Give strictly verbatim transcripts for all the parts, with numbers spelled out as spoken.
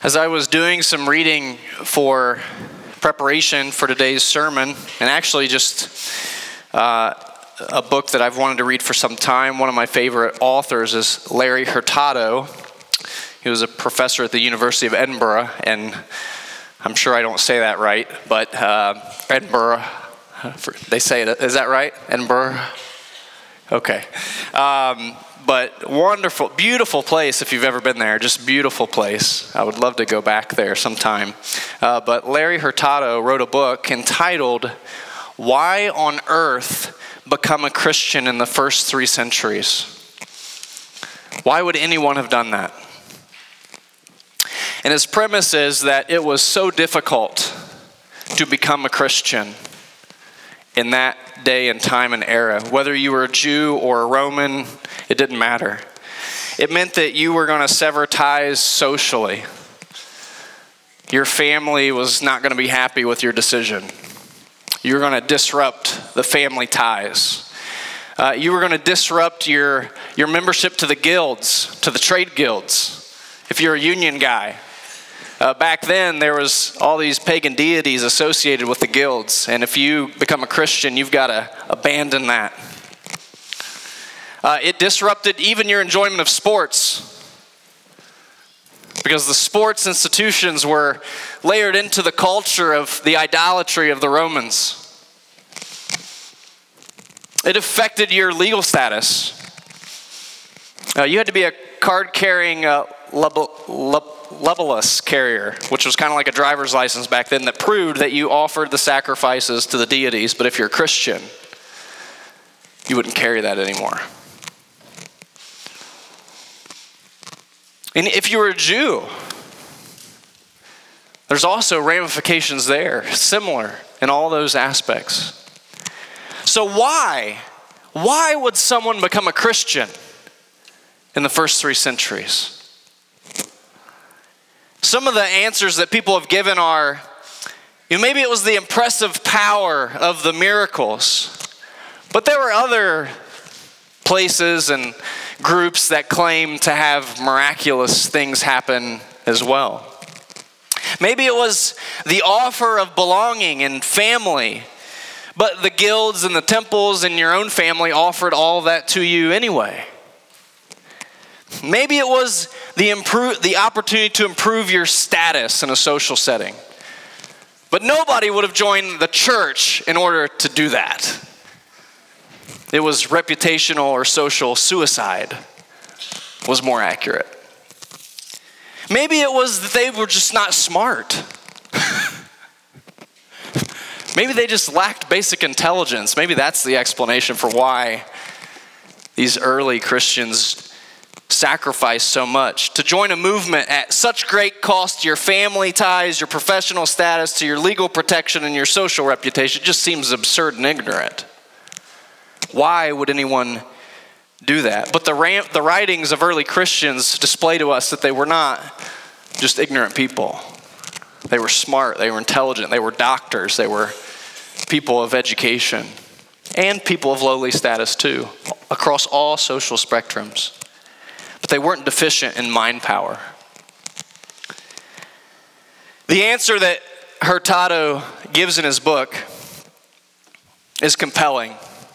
As I was doing some reading for preparation for today's sermon, and actually just uh, a book that I've wanted to read for some time, one of my favorite authors is Larry Hurtado. He was a professor at the University of Edinburgh, and I'm sure I don't say that right, but uh, Edinburgh, they say it, is that right? Edinburgh? Okay. Um, But wonderful, beautiful place if you've ever been there. Just beautiful place. I would love to go back there sometime. Uh, but Larry Hurtado wrote a book entitled, Why on Earth Become a Christian in the First Three Centuries? Why would anyone have done that? And his premise is that it was so difficult to become a Christian in that day and time and era. Whether you were a Jew or a Roman, it didn't matter. It meant that you were going to sever ties socially. Your family was not going to be happy with your decision. You were going to disrupt the family ties. Uh, you were going to disrupt your, your membership to the guilds, to the trade guilds, if you're a union guy. Uh, back then, there was all these pagan deities associated with the guilds, and if you become a Christian, you've got to abandon that. Uh, it disrupted even your enjoyment of sports, because the sports institutions were layered into the culture of the idolatry of the Romans. It affected your legal status. Uh, you had to be a card-carrying uh, lub- lub- Lubulus carrier, which was kind of like a driver's license back then, that proved that you offered the sacrifices to the deities. But if you're a Christian, you wouldn't carry that anymore. And if you were a Jew, there's also ramifications there, similar in all those aspects. So why? Why would someone become a Christian in the first three centuries? Some of the answers that people have given are, you know, maybe it was the impressive power of the miracles, but there were other places and groups that claim to have miraculous things happen as well. Maybe it was the offer of belonging and family, but the guilds and the temples and your own family offered all that to you anyway. Maybe it was the improve, the opportunity to improve your status in a social setting. But nobody would have joined the church in order to do that. It was reputational or social suicide was more accurate. Maybe it was that they were just not smart. Maybe they just lacked basic intelligence. Maybe that's the explanation for why these early Christians sacrifice so much. To join a movement at such great cost to your family ties, your professional status, to your legal protection and your social reputation, just seems absurd and ignorant. Why would anyone do that? But the, ram- the writings of early Christians display to us that they were not just ignorant people. They were smart, they were intelligent, they were doctors, they were people of education, and people of lowly status too, across all social spectrums. But they weren't deficient in mind power. The answer that Hurtado gives in his book is compelling.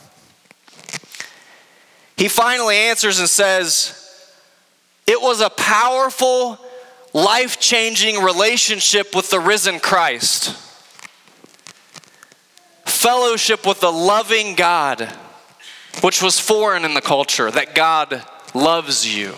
He finally answers and says, it was a powerful, life-changing relationship with the risen Christ. Fellowship with the loving God, which was foreign in the culture, that God loves you.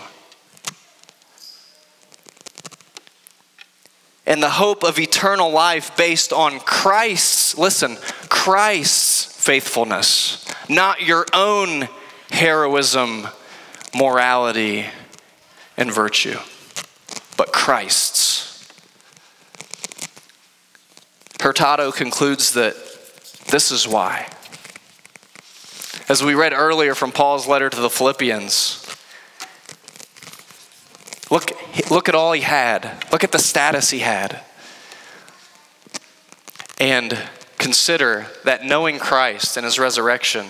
And the hope of eternal life based on Christ's, listen, Christ's faithfulness, not your own heroism, morality, and virtue, but Christ's. Hurtado concludes that this is why. As we read earlier from Paul's letter to the Philippians, Look, look at all he had. Look at the status he had. And consider that knowing Christ and his resurrection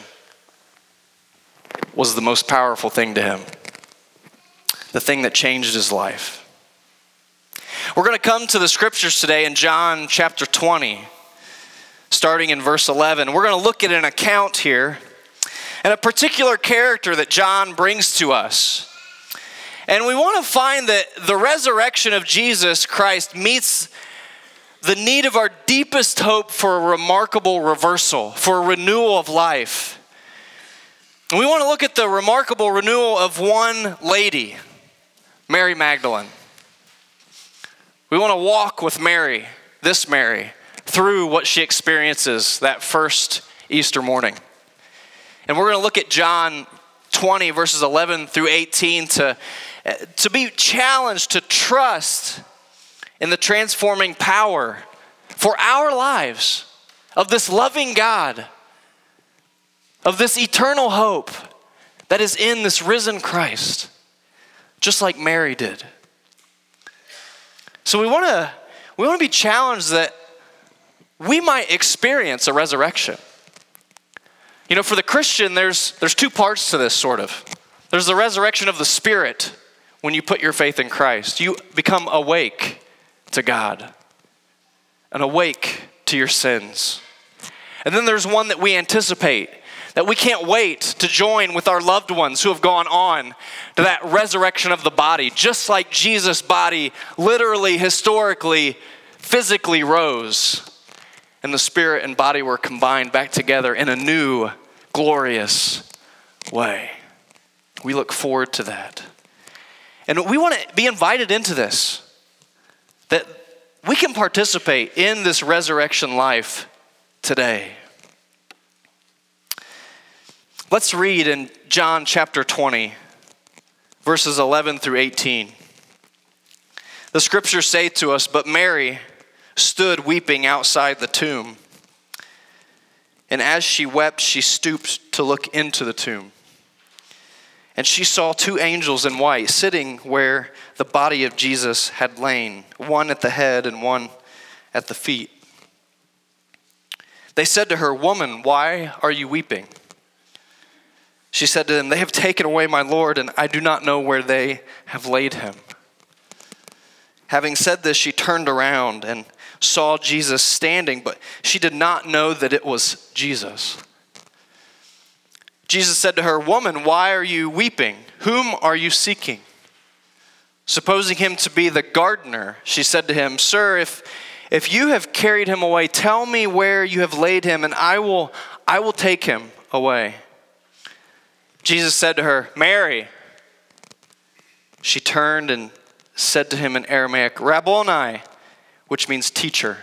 was the most powerful thing to him. The thing that changed his life. We're going to come to the scriptures today in John chapter twenty, starting in verse eleven. We're going to look at an account here and a particular character that John brings to us. And we want to find that the resurrection of Jesus Christ meets the need of our deepest hope for a remarkable reversal, for a renewal of life. And we want to look at the remarkable renewal of one lady, Mary Magdalene. We want to walk with Mary, this Mary, through what she experiences that first Easter morning. And we're going to look at John twenty, verses eleven through eighteen, to, to be challenged to trust in the transforming power for our lives of this loving God, of this eternal hope that is in this risen Christ, just like Mary did. So we want to we want to be challenged that we might experience a resurrection. You know, for the Christian, there's there's two parts to this, sort of. There's the resurrection of the Spirit when you put your faith in Christ. You become awake to God and awake to your sins. And then there's one that we anticipate, that we can't wait to join with our loved ones who have gone on to that resurrection of the body, just like Jesus' body literally, historically, physically rose, and the spirit and body were combined back together in a new, glorious way. We look forward to that. And we want to be invited into this, that we can participate in this resurrection life today. Let's read in John chapter twenty, verses eleven through eighteen. The scriptures say to us, "But Mary stood weeping outside the tomb. And as she wept, she stooped to look into the tomb. And she saw two angels in white sitting where the body of Jesus had lain, one at the head and one at the feet. They said to her, 'Woman, why are you weeping?' She said to them, 'They have taken away my Lord, and I do not know where they have laid him.' Having said this, she turned around and saw Jesus standing, but she did not know that it was Jesus. Jesus said to her, 'Woman, why are you weeping? Whom are you seeking?' Supposing him to be the gardener, she said to him, 'Sir, if if you have carried him away, tell me where you have laid him, and I will I will take him away.' Jesus said to her, 'Mary.' She turned and said to him in Aramaic, 'Rabboni,' which means teacher.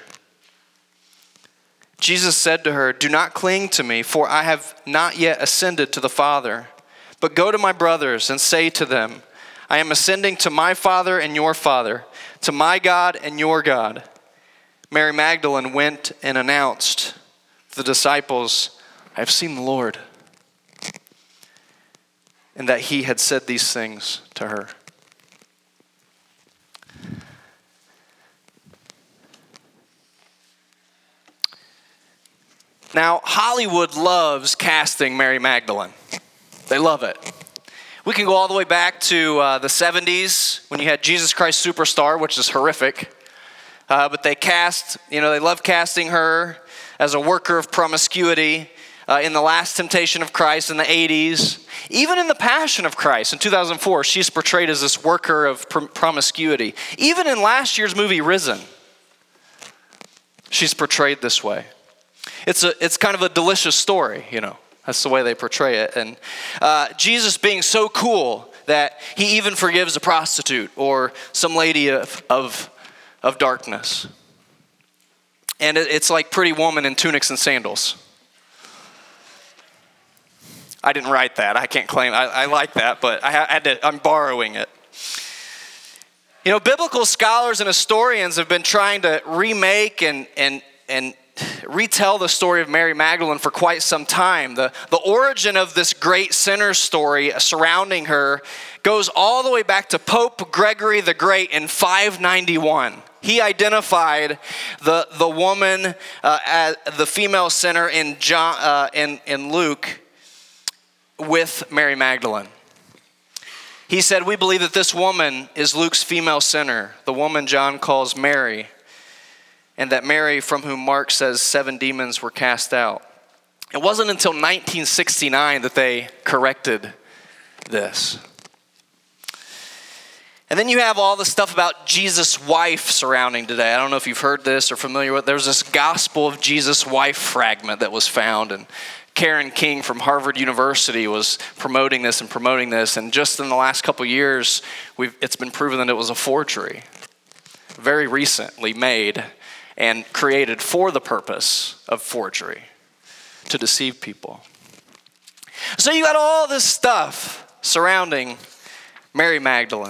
Jesus said to her, 'Do not cling to me, for I have not yet ascended to the Father. But go to my brothers and say to them, I am ascending to my Father and your Father, to my God and your God.' Mary Magdalene went and announced to the disciples, 'I have seen the Lord,' and that he had said these things to her." Now, Hollywood loves casting Mary Magdalene. They love it. We can go all the way back to uh, the seventies when you had Jesus Christ Superstar, which is horrific. Uh, but they cast, you know, they love casting her as a worker of promiscuity. Uh, in The Last Temptation of Christ in the eighties. Even in The Passion of Christ in two thousand four, she's portrayed as this worker of prom- promiscuity. Even in last year's movie, Risen, she's portrayed this way. It's a, it's kind of a delicious story, you know. That's the way they portray it. And uh, Jesus being so cool that he even forgives a prostitute or some lady of, of, of darkness. And it, it's like Pretty Woman in tunics and sandals. I didn't write that. I can't claim. I, I like that, but I had to, I'm borrowing it. You know, biblical scholars and historians have been trying to remake and and and retell the story of Mary Magdalene for quite some time. The, the origin of this great sinner story surrounding her goes all the way back to Pope Gregory the Great in five ninety-one. He identified the, the woman, uh, as the female sinner in, John, uh, in, in Luke with Mary Magdalene. He said, we believe that this woman is Luke's female sinner, the woman John calls Mary, and that Mary, from whom Mark says seven demons were cast out. It wasn't until nineteen sixty-nine that they corrected this. And then you have all the stuff about Jesus' wife surrounding today. I don't know if you've heard this or familiar with it. There was this Gospel of Jesus' Wife fragment that was found, and Karen King from Harvard University was promoting this and promoting this, and just in the last couple of years, we've, it's been proven that it was a forgery, very recently made and created for the purpose of forgery, to deceive people. So you got all this stuff surrounding Mary Magdalene.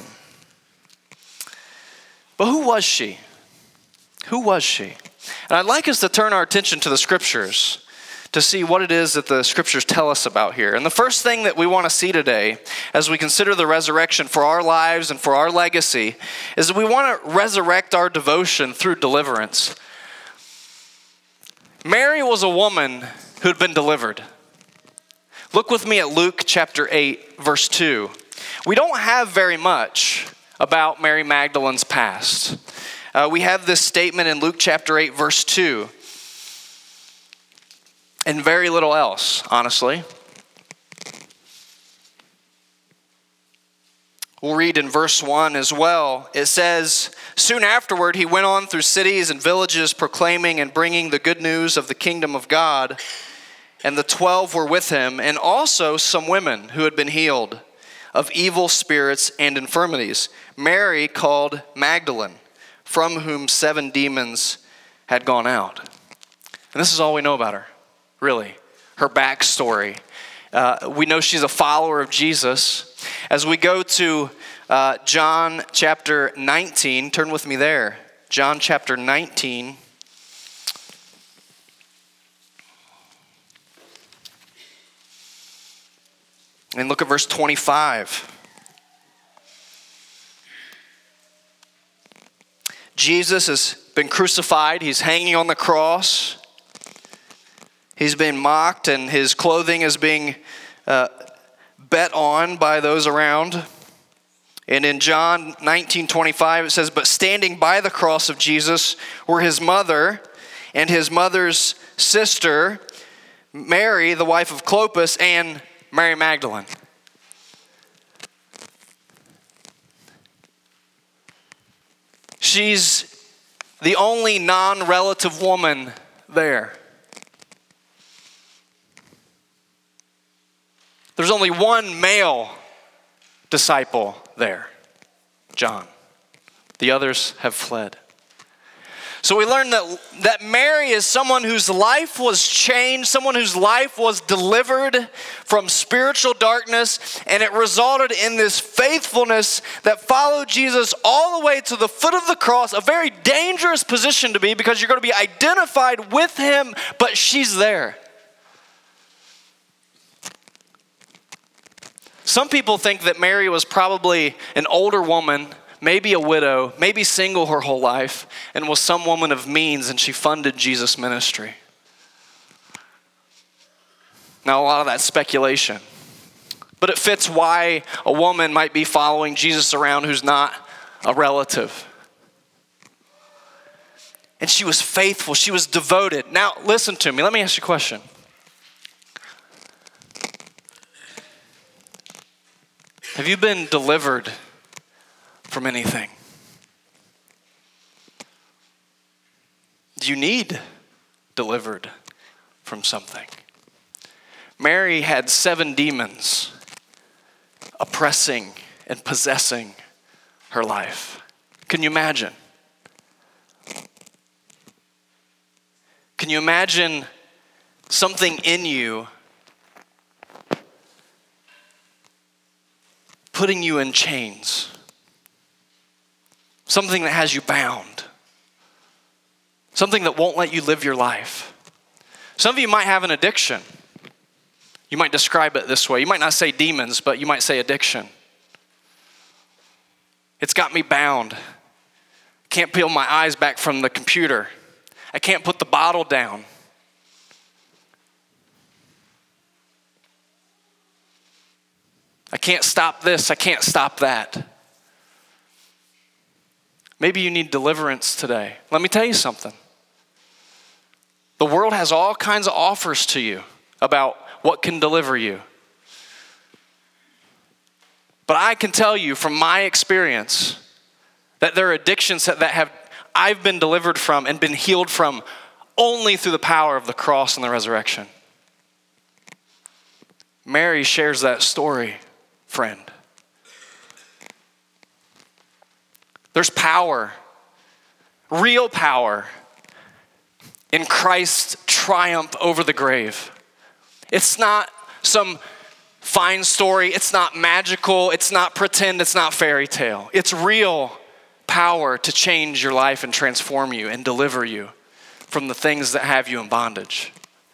But who was she? Who was she? And I'd like us to turn our attention to the scriptures to see what it is that the scriptures tell us about here. And the first thing that we want to see today, as we consider the resurrection for our lives and for our legacy, is that we want to resurrect our devotion through deliverance. Mary was a woman who had been delivered. Look with me at Luke chapter eight, verse two. We don't have very much about Mary Magdalene's past. Uh, we have this statement in Luke chapter eight, verse two. And very little else, honestly. We'll read in verse one as well. It says, soon afterward he went on through cities and villages proclaiming and bringing the good news of the kingdom of God. And the twelve were with him, and also some women who had been healed of evil spirits and infirmities. Mary called Magdalene, from whom seven demons had gone out. And this is all we know about her. Really, her backstory. Uh, we know she's a follower of Jesus. As we go to uh, John chapter nineteen, turn with me there. John chapter nineteen. And look at verse twenty-five. Jesus has been crucified. He's hanging on the cross. He's been mocked, and his clothing is being uh, bet on by those around. And in John nineteen twenty-five, it says, but standing by the cross of Jesus were his mother and his mother's sister, Mary, the wife of Clopas, and Mary Magdalene. She's the only non-relative woman there. There's only one male disciple there, John. The others have fled. So we learn that, that Mary is someone whose life was changed, someone whose life was delivered from spiritual darkness, and it resulted in this faithfulness that followed Jesus all the way to the foot of the cross, a very dangerous position to be because you're going to be identified with him, but she's there. Some people think that Mary was probably an older woman, maybe a widow, maybe single her whole life, and was some woman of means, and she funded Jesus' ministry. Now, a lot of that's speculation, but it fits why a woman might be following Jesus around who's not a relative. And she was faithful, she was devoted. Now, listen to me, let me ask you a question. Have you been delivered from anything? Do you need delivered from something? Mary had seven demons oppressing and possessing her life. Can you imagine? Can you imagine something in you putting you in chains? Something that has you bound. Something that won't let you live your life. Some of you might have an addiction. You might describe it this way. You might not say demons, but you might say addiction. It's got me bound. Can't peel my eyes back from the computer. I can't put the bottle down. I can't stop this. I can't stop that. Maybe you need deliverance today. Let me tell you something. The world has all kinds of offers to you about what can deliver you. But I can tell you from my experience that there are addictions that, that have I've been delivered from and been healed from only through the power of the cross and the resurrection. Mary shares that story, friend. There's power, real power, in Christ's triumph over the grave. It's not some fine story. It's not magical. It's not pretend. It's not fairy tale. It's real power to change your life and transform you and deliver you from the things that have you in bondage.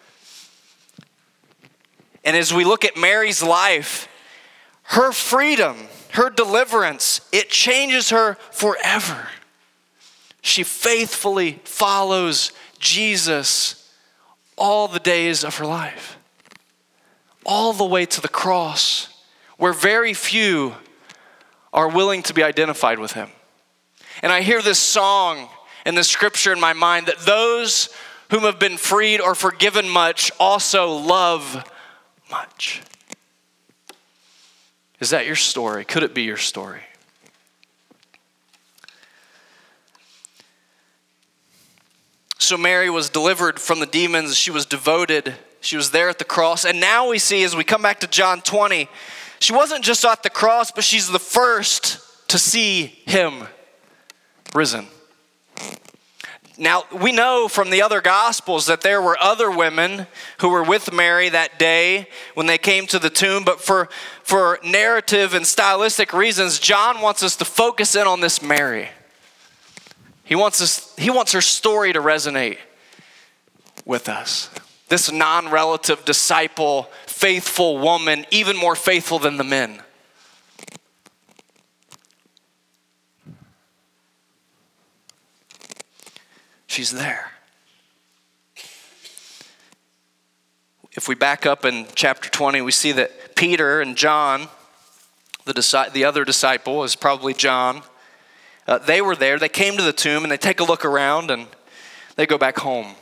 And as we look at Mary's life, her freedom, her deliverance, it changes her forever. She faithfully follows Jesus all the days of her life, all the way to the cross, where very few are willing to be identified with him. And I hear this song and this scripture in my mind that those whom have been freed or forgiven much also love much. Is that your story? Could it be your story? So Mary was delivered from the demons. She was devoted. She was there at the cross. And now we see, as we come back to John twenty, she wasn't just at the cross, but she's the first to see him risen. Now, we know from the other Gospels that there were other women who were with Mary that day when they came to the tomb, but for, for narrative and stylistic reasons, John wants us to focus in on this Mary. He wants us, he wants her story to resonate with us. This non-relative disciple, faithful woman, even more faithful than the men. She's there. If we back up in chapter twenty, we see that Peter and John, the, disi- the other disciple is probably John, uh, they were there. They came to the tomb and they take a look around and they go back home.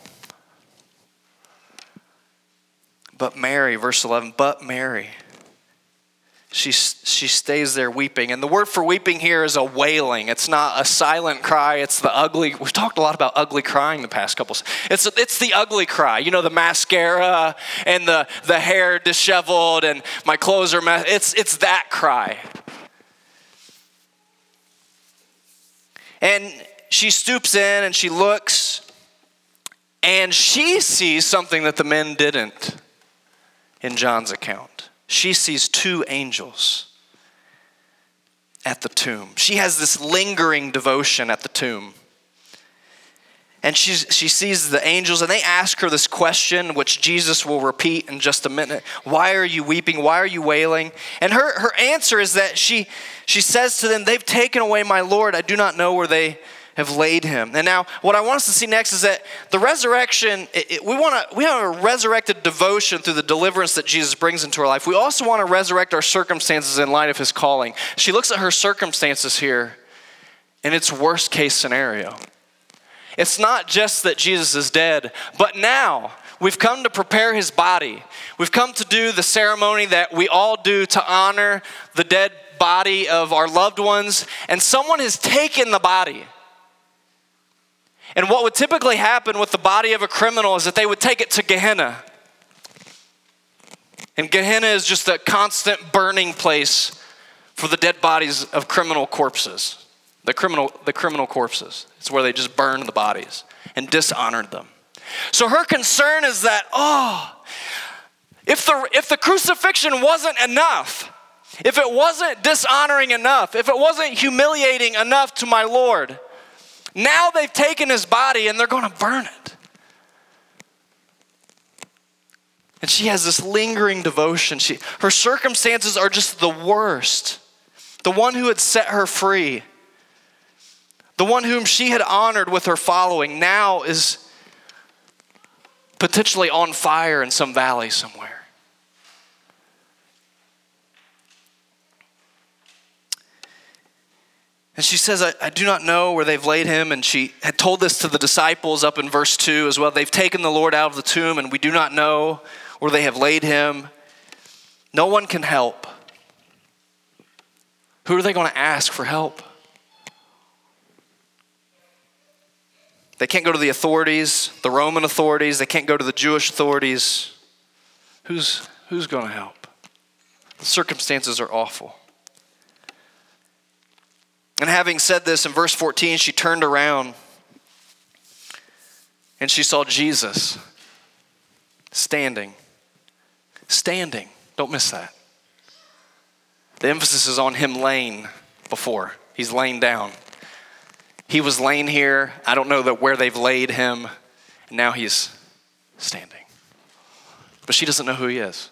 But Mary, verse eleven, but Mary, she, she stays there weeping. And the word for weeping here is a wailing. It's not a silent cry. It's the ugly. We've talked a lot about ugly crying the past couple. It's it's the ugly cry. You know, the mascara and the, the hair disheveled and my clothes are messed. It's, it's that cry. And she stoops in and she looks and she sees something that the men didn't in John's account. She sees two angels at the tomb. She has this lingering devotion at the tomb. And she's, she sees the angels and they ask her this question, which Jesus will repeat in just a minute. Why are you weeping? Why are you wailing? And her, her answer is that she, she says to them, they've taken away my Lord. I do not know where they have laid him. And now what I want us to see next is that the resurrection, it, it, we want to we have a resurrected devotion through the deliverance that Jesus brings into our life. We also want to resurrect our circumstances in light of his calling. She looks at her circumstances here in its worst case scenario. It's not just that Jesus is dead, but now we've come to prepare his body. We've come to do the ceremony that we all do to honor the dead body of our loved ones, and someone has taken the body. And what would typically happen with the body of a criminal is that they would take it to Gehenna. And Gehenna is just a constant burning place for the dead bodies of criminal corpses. The criminal, the criminal corpses. It's where they just burned the bodies and dishonored them. So her concern is that, oh, if the, if the crucifixion wasn't enough, if it wasn't dishonoring enough, if it wasn't humiliating enough to my Lord, now they've taken his body and they're going to burn it. And she has this lingering devotion. She, her circumstances are just the worst. The one who had set her free, the one whom she had honored with her following, now is potentially on fire in some valley somewhere. And she says, I, I do not know where they've laid him. And she had told this to the disciples up in verse two as well. They've taken the Lord out of the tomb, and we do not know where they have laid him. No one can help. Who are they going to ask for help? They can't go to the authorities, the Roman authorities. They can't go to the Jewish authorities. Who's, who's going to help? The circumstances are awful. And having said this, in verse fourteen, she turned around and she saw Jesus standing. Standing. Don't miss that. The emphasis is on him laying before. He's laying down. He was laying here. I don't know that where they've laid him. And now he's standing. But she doesn't know who he is.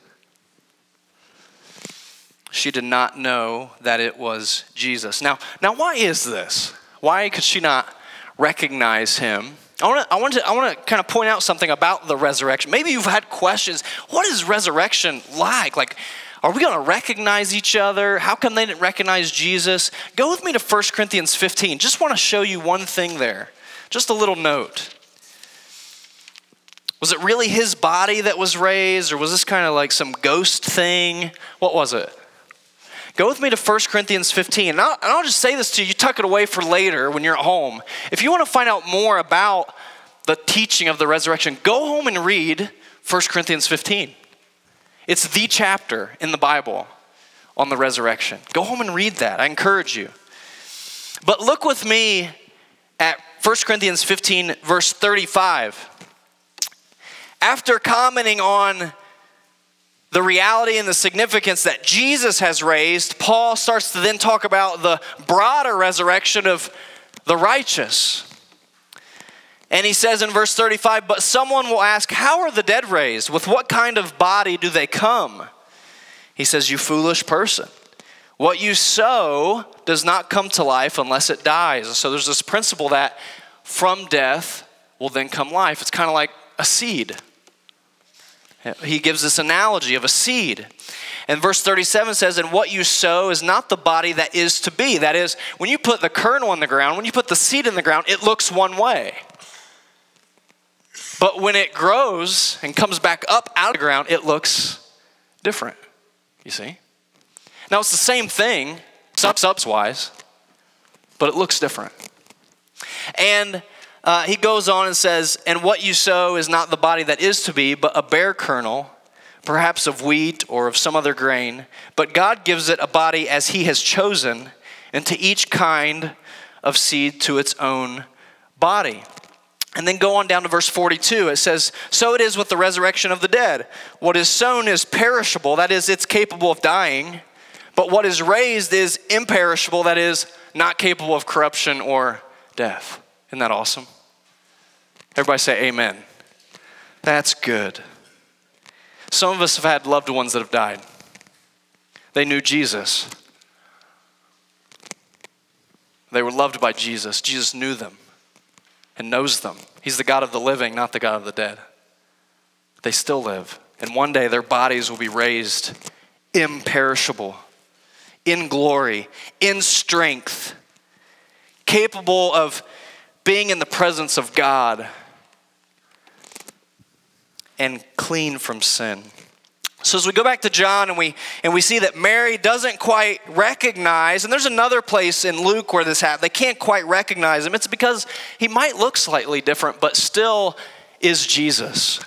She did not know that it was Jesus. Now, now why is this? Why could she not recognize him? I want to I want to I want to kind of point out something about the resurrection. Maybe you've had questions. What is resurrection like? Like, are we going to recognize each other? How come they didn't recognize Jesus? Go with me to First Corinthians fifteen. Just want to show you one thing there. Just a little note. Was it really his body that was raised, or was this kind of like some ghost thing? What was it? Go with me to First Corinthians fifteen. And I'll, and I'll just say this to you. You tuck it away for later when you're at home. If you want to find out more about the teaching of the resurrection, go home and read First Corinthians fifteen. It's the chapter in the Bible on the resurrection. Go home and read that. I encourage you. But look with me at First Corinthians fifteen, verse thirty-five. After commenting on the reality and the significance that Jesus has raised, Paul starts to then talk about the broader resurrection of the righteous. And he says in verse thirty-five, but someone will ask, how are the dead raised? With what kind of body do they come? He says, you foolish person. What you sow does not come to life unless it dies. So there's this principle that from death will then come life. It's kind of like a seed. He gives this analogy of a seed. And verse thirty-seven says, and what you sow is not the body that is to be. That is, when you put the kernel in the ground, when you put the seed in the ground, it looks one way. But when it grows and comes back up out of the ground, it looks different, you see? Now, it's the same thing, subs-wise, but it looks different. And uh, he goes on and says, and what you sow is not the body that is to be, but a bare kernel, perhaps of wheat or of some other grain. But God gives it a body as he has chosen, and to each kind of seed to its own body. And then go on down to verse forty-two. It says, so it is with the resurrection of the dead. What is sown is perishable, that is, it's capable of dying. But what is raised is imperishable, that is, not capable of corruption or death. Isn't that awesome? Everybody say amen. That's good. Some of us have had loved ones that have died. They knew Jesus. They were loved by Jesus. Jesus knew them and knows them. He's the God of the living, not the God of the dead. They still live. And one day their bodies will be raised imperishable, in glory, in strength, capable of being in the presence of God and clean from sin. So as we go back to John and we and we see that Mary doesn't quite recognize, and there's another place in Luke where this happened, they can't quite recognize him. It's because he might look slightly different, but still is Jesus.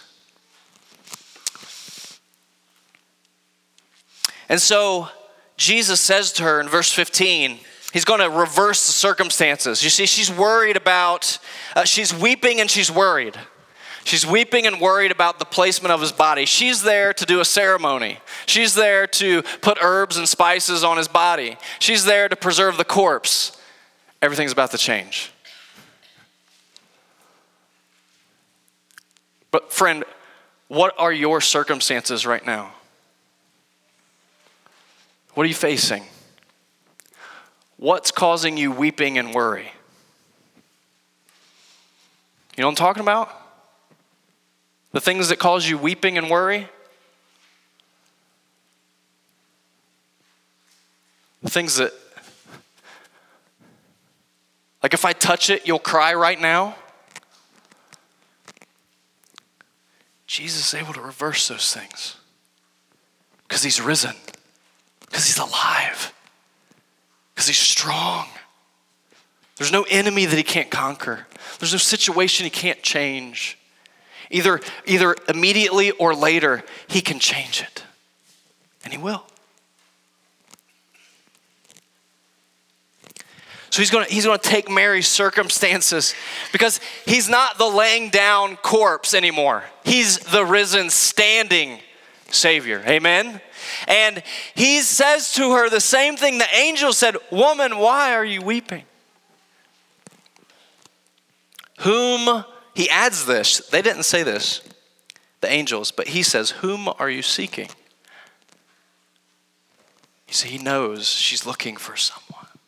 And so Jesus says to her in verse fifteen, he's going to reverse the circumstances. You see, she's worried about, uh, she's weeping and she's worried. She's weeping and worried about the placement of his body. She's there to do a ceremony. She's there to put herbs and spices on his body. She's there to preserve the corpse. Everything's about to change. But friend, what are your circumstances right now? What are you facing? What's causing you weeping and worry? You know what I'm talking about? The things that cause you weeping and worry? The things that Like if I touch it, you'll cry right now. Jesus is able to reverse those things because he's risen, because he's alive, because he's strong. There's no enemy that he can't conquer. There's no situation he can't change. Either, either immediately or later, he can change it. And he will. So he's going to he's going to take Mary's circumstances because he's not the laying down corpse anymore. He's the risen, standing Savior. Amen? And he says to her the same thing the angel said, "Woman, why are you weeping?" Whom, he adds this, they didn't say this, the angels, but he says, "Whom are you seeking?" You see, he knows she's looking for someone.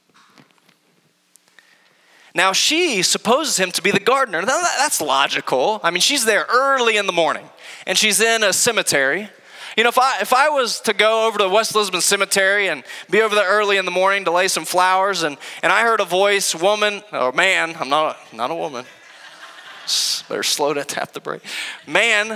Now she supposes him to be the gardener. Now that's logical. I mean, she's there early in the morning and she's in a cemetery. You know, if I if I was to go over to West Lisbon Cemetery and be over there early in the morning to lay some flowers and, and I heard a voice, woman, or man, I'm not a, not a woman. Better slow to tap the brake. Man,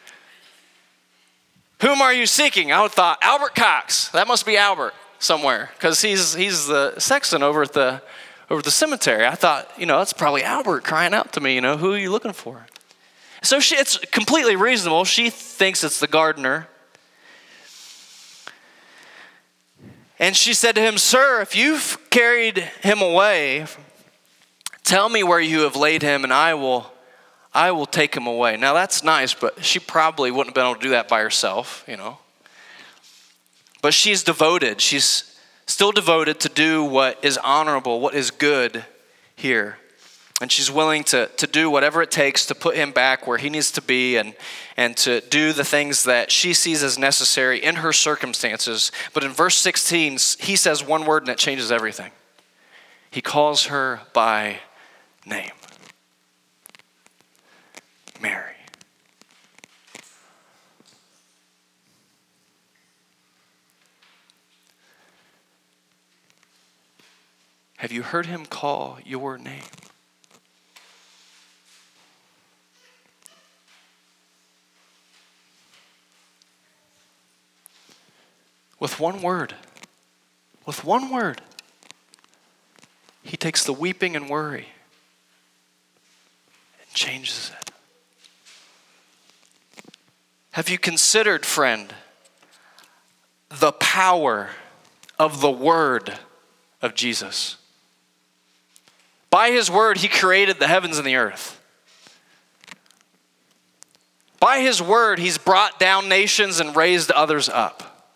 whom are you seeking? I would have thought, Albert Cox. That must be Albert somewhere because he's he's the sexton over at the over at the cemetery. I thought, you know, that's probably Albert crying out to me, you know, who are you looking for? So she, it's completely reasonable. She thinks it's the gardener. And she said to him, "Sir, if you've carried him away, tell me where you have laid him and I will I will take him away." Now that's nice, but she probably wouldn't have been able to do that by herself, you know. But she's devoted. She's still devoted to do what is honorable, what is good here. And she's willing to, to do whatever it takes to put him back where he needs to be and, and to do the things that she sees as necessary in her circumstances. But in verse sixteen, he says one word and it changes everything. He calls her by name. Mary. Have you heard him call your name? With one word, with one word, he takes the weeping and worry and changes it. Have you considered, friend, the power of the word of Jesus? By his word, he created the heavens and the earth. By his word, he's brought down nations and raised others up.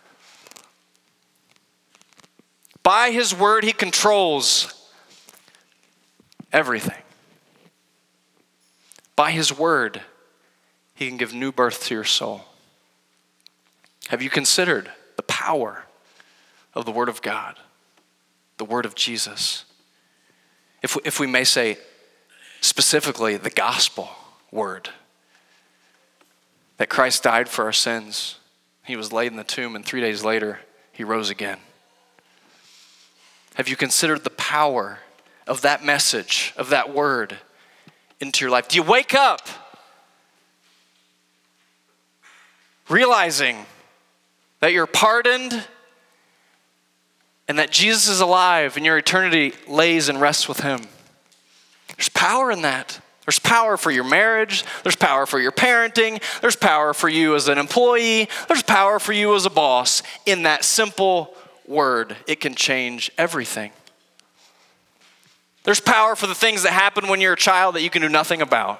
By his word, he controls everything. By his word, he can give new birth to your soul. Have you considered the power of the word of God, the word of Jesus? If we, if we may say specifically the gospel word, that Christ died for our sins. He was laid in the tomb and three days later, he rose again. Have you considered the power of that message, of that word into your life? Do you wake up realizing that you're pardoned and that Jesus is alive and your eternity lays and rests with him? There's power in that. There's power for your marriage. There's power for your parenting. There's power for you as an employee. There's power for you as a boss. In that simple word, it can change everything. There's power for the things that happen when you're a child that you can do nothing about.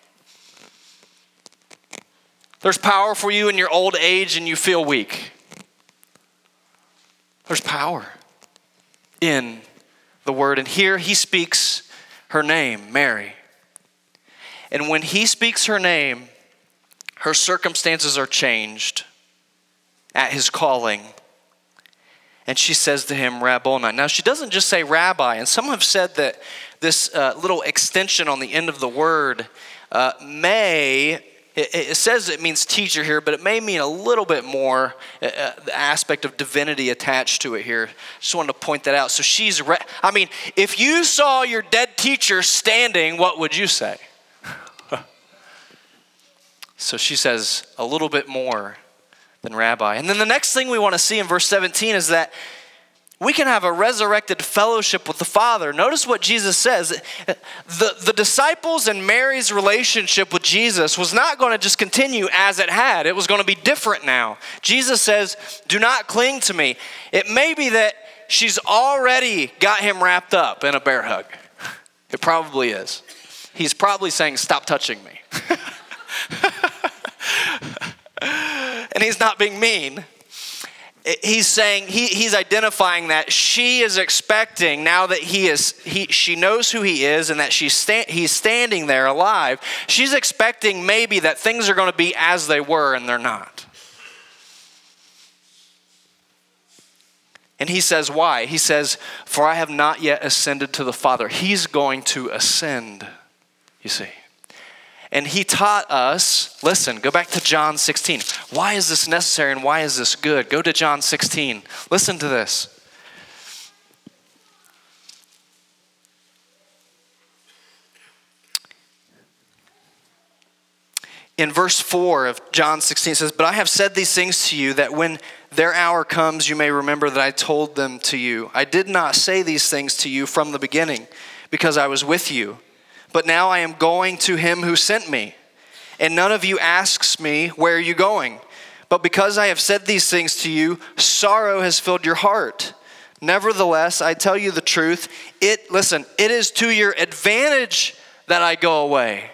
There's power for you in your old age and you feel weak. There's power in the word. And here he speaks her name, Mary. And when he speaks her name, her circumstances are changed at his calling. And she says to him, Rabboni. Now she doesn't just say rabbi. And some have said that this uh, little extension on the end of the word uh, may it, it says it means teacher here, but it may mean a little bit more, uh, the aspect of divinity attached to it here. Just wanted to point that out. So she's, re- I mean, if you saw your dead teacher standing, what would you say? So she says a little bit more than rabbi. And then the next thing we want to see in verse seventeen is that we can have a resurrected fellowship with the Father. Notice what Jesus says. The, the disciples and Mary's relationship with Jesus was not going to just continue as it had. It was going to be different now. Jesus says, do not cling to me. It may be that she's already got him wrapped up in a bear hug. It probably is. He's probably saying, stop touching me. And he's not being mean. He's saying, he, he's identifying that she is expecting, now that he is, he, she knows who he is and that she's sta- he's standing there alive, she's expecting maybe that things are going to be as they were, and they're not. And he says, why? He says, for I have not yet ascended to the Father. He's going to ascend, you see. And he taught us, listen, go back to John sixteen. Why is this necessary and why is this good? Go to John sixteen. Listen to this. In verse four of John sixteen, it says, but I have said these things to you that when their hour comes, you may remember that I told them to you. I did not say these things to you from the beginning because I was with you. But now I am going to him who sent me. And none of you asks me, where are you going? But because I have said these things to you, sorrow has filled your heart. Nevertheless, I tell you the truth. It, listen, it is to your advantage that I go away.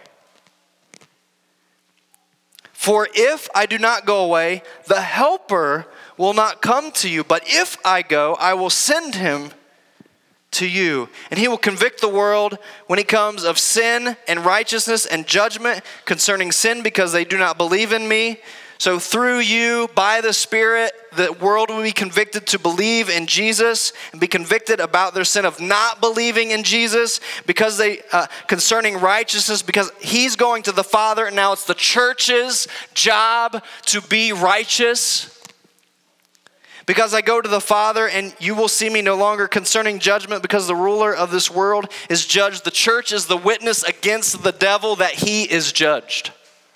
For if I do not go away, the Helper will not come to you. But if I go, I will send him to you. And he will convict the world when he comes of sin and righteousness and judgment concerning sin because they do not believe in me. So through you, by the Spirit, the world will be convicted to believe in Jesus and be convicted about their sin of not believing in Jesus because they, uh, concerning righteousness, because he's going to the Father and now it's the church's job to be righteous. Because I go to the Father and you will see me no longer concerning judgment because the ruler of this world is judged. The church is the witness against the devil that he is judged.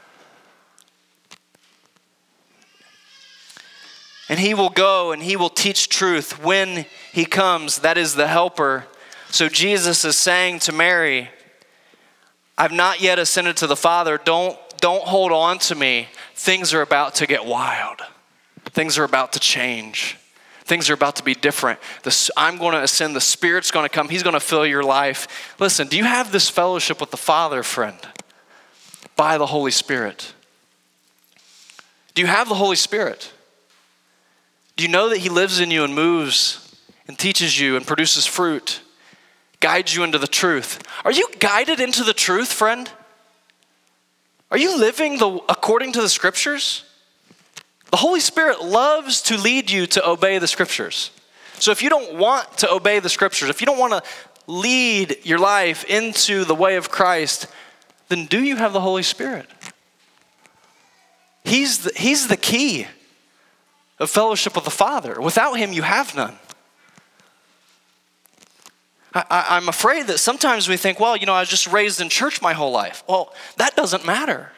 And he will go and he will teach truth when he comes. That is the Helper. So Jesus is saying to Mary, I've not yet ascended to the Father. Don't, don't hold on to me. Things are about to get wild. Things are about to change. Things are about to be different. The, I'm going to ascend. The Spirit's going to come. He's going to fill your life. Listen, do you have this fellowship with the Father, friend? By the Holy Spirit. Do you have the Holy Spirit? Do you know that he lives in you and moves and teaches you and produces fruit, guides you into the truth? Are you guided into the truth, friend? Are you living the, according to the Scriptures? The Holy Spirit loves to lead you to obey the Scriptures. So if you don't want to obey the Scriptures, if you don't want to lead your life into the way of Christ, then do you have the Holy Spirit? He's the, he's the key of fellowship with the Father. Without him, you have none. I, I, I'm afraid that sometimes we think, well, you know, I was just raised in church my whole life. Well, that doesn't matter.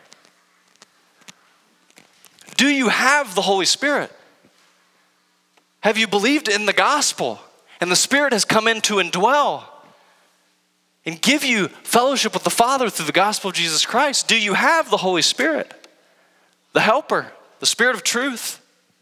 Do you have the Holy Spirit? Have you believed in the gospel and the Spirit has come in to indwell and give you fellowship with the Father through the gospel of Jesus Christ? Do you have the Holy Spirit, the Helper, the Spirit of truth?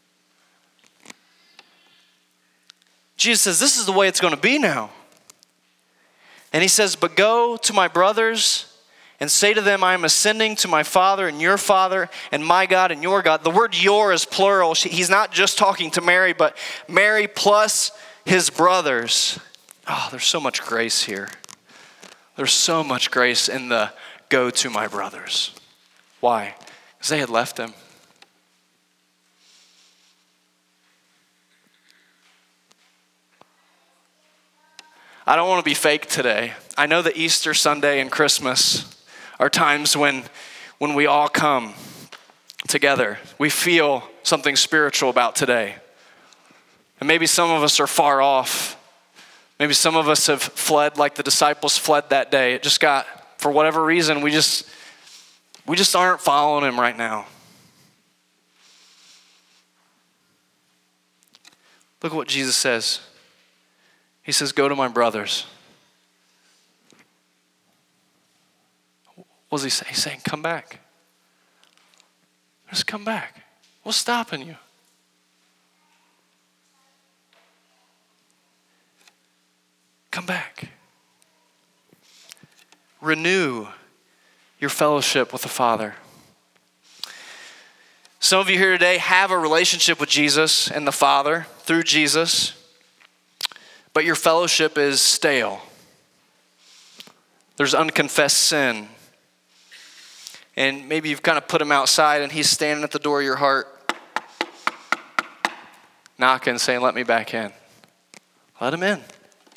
Jesus says, this is the way it's going to be now. And he says, but go to my brothers and say to them, I am ascending to my Father and your Father and my God and your God. The word your is plural. He's not just talking to Mary, but Mary plus his brothers. Oh, there's so much grace here. There's so much grace in the go to my brothers. Why? Because they had left him. I don't want to be fake today. I know that Easter Sunday and Christmas are times when when we all come together. We feel something spiritual about today. And maybe some of us are far off. Maybe some of us have fled like the disciples fled that day. It just got, for whatever reason, we just we just aren't following him right now. Look at what Jesus says. He says, go to my brothers. What does he say? He's saying, come back. Just come back. What's stopping you? Come back. Renew your fellowship with the Father. Some of you here today have a relationship with Jesus and the Father through Jesus, but your fellowship is stale. There's unconfessed sin. And maybe you've kind of put him outside and he's standing at the door of your heart, knocking, saying, let me back in. Let him in.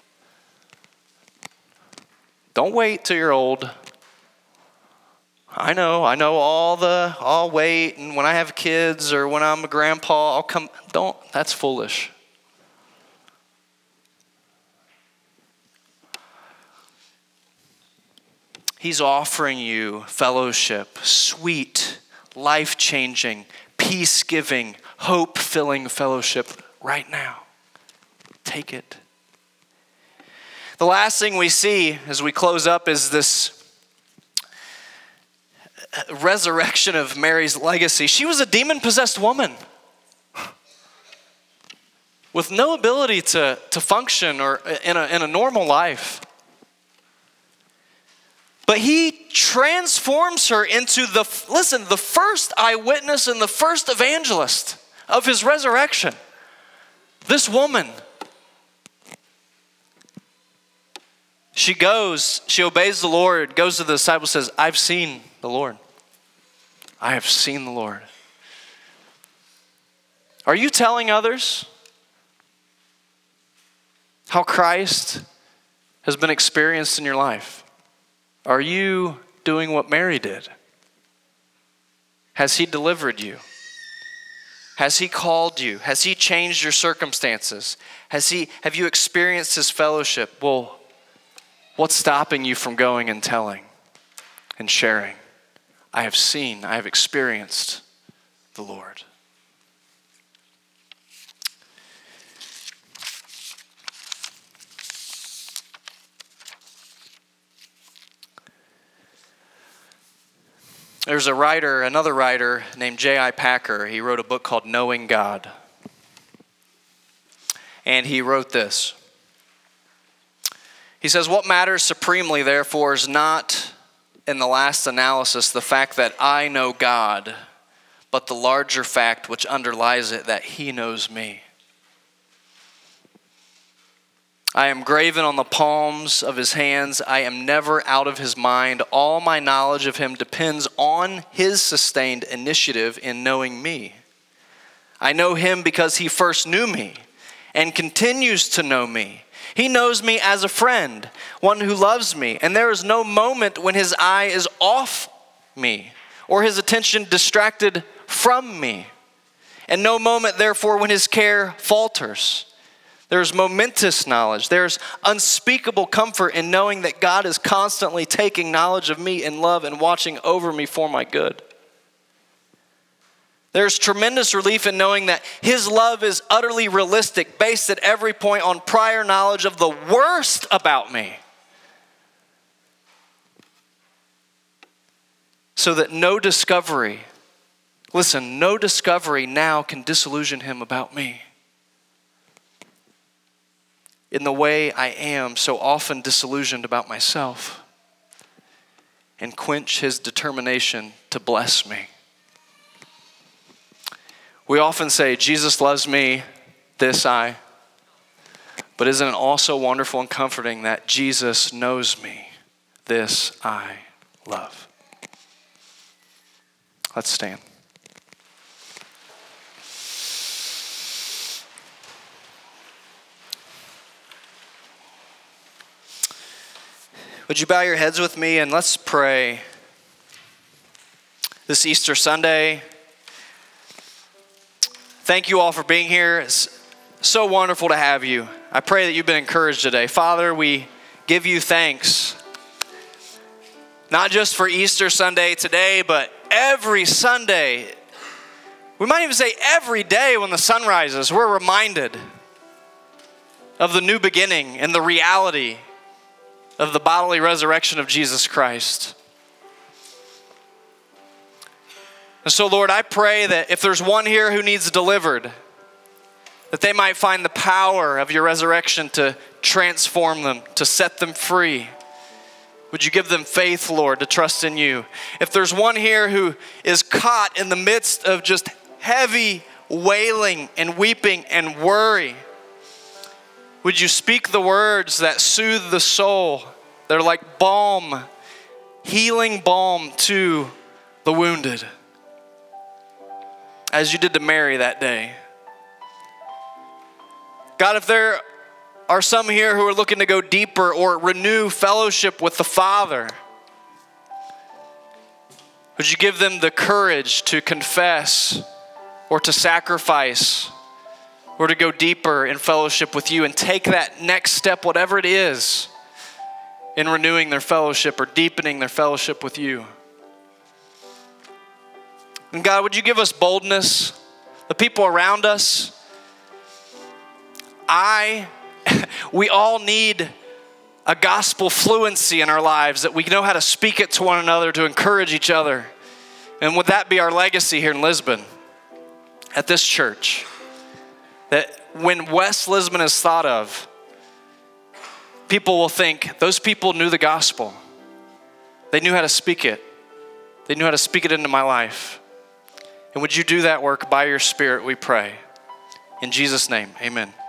Don't wait till you're old. I know, I know all the, I'll wait, and when I have kids or when I'm a grandpa, I'll come. Don't, that's foolish. He's offering you fellowship, sweet, life-changing, peace-giving, hope-filling fellowship right now. Take it. The last thing we see as we close up is this resurrection of Mary's legacy. She was a demon-possessed woman with no ability to, to function or in a, in a normal life. But he transforms her into the, listen, the first eyewitness and the first evangelist of his resurrection. This woman. She goes, she obeys the Lord, goes to the disciples, says, I've seen the Lord. I have seen the Lord. Are you telling others how Christ has been experienced in your life? Are you doing what Mary did? Has he delivered you? Has he called you? Has he changed your circumstances? Has he, have you experienced his fellowship? Well, what's stopping you from going and telling and sharing? I have seen, I have experienced the Lord. There's a writer, another writer named J I Packer. He wrote a book called Knowing God. And he wrote this. He says, what matters supremely, therefore, is not in the last analysis the fact that I know God, but the larger fact which underlies it, that he knows me. I am graven on the palms of his hands. I am never out of his mind. All my knowledge of him depends on his sustained initiative in knowing me. I know him because he first knew me and continues to know me. He knows me as a friend, one who loves me, and there is no moment when his eye is off me or his attention distracted from me, and no moment, therefore, when his care falters. There's momentous knowledge. There's unspeakable comfort in knowing that God is constantly taking knowledge of me in love and watching over me for my good. There's tremendous relief in knowing that his love is utterly realistic, based at every point on prior knowledge of the worst about me. So that no discovery, listen, no discovery now can disillusion him about me. In the way I am so often disillusioned about myself, and quench his determination to bless me. We often say, Jesus loves me, this I. But isn't it also wonderful and comforting that Jesus knows me, this I love? Let's stand. Would you bow your heads with me and let's pray this Easter Sunday. Thank you all for being here. It's so wonderful to have you. I pray that you've been encouraged today. Father, we give you thanks, not just for Easter Sunday today, but every Sunday. We might even say every day when the sun rises, we're reminded of the new beginning and the reality of the bodily resurrection of Jesus Christ. And so, Lord, I pray that if there's one here who needs delivered, that they might find the power of your resurrection to transform them, to set them free. Would you give them faith, Lord, to trust in you? If there's one here who is caught in the midst of just heavy wailing and weeping and worry, would you speak the words that soothe the soul? They're like balm, healing balm to the wounded, as you did to Mary that day. God, if there are some here who are looking to go deeper or renew fellowship with the Father, would you give them the courage to confess or to sacrifice or to go deeper in fellowship with you and take that next step, whatever it is, in renewing their fellowship or deepening their fellowship with you? And God, would you give us boldness, the people around us? I, we all need a gospel fluency in our lives, that we know how to speak it to one another, to encourage each other. And would that be our legacy here in Lisbon, at this church? That when West Lisbon is thought of, people will think, those people knew the gospel. They knew how to speak it. They knew how to speak it into my life. And would you do that work by your Spirit, we pray. In Jesus' name, amen.